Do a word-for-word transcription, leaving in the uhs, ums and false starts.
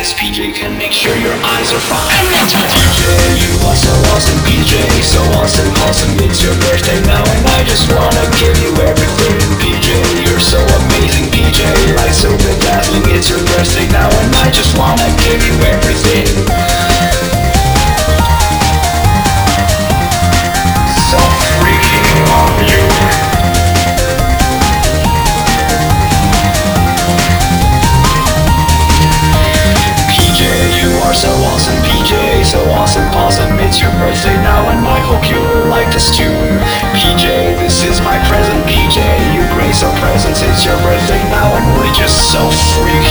Cause P J can make sure your eyes are fine. P J, you are so awesome. P J, so awesome, awesome. It's your birthday now and I just wanna give you everything. P J, you're so amazing. P J, like so bedazzling. It's your birthday now and I just wanna give you everything. So freaking love you. So awesome, P J, so awesome, awesome. It's your birthday now and I hope you like this tune. P J, this is my present. P J, you grace our presents. It's your birthday now and we're just so freaking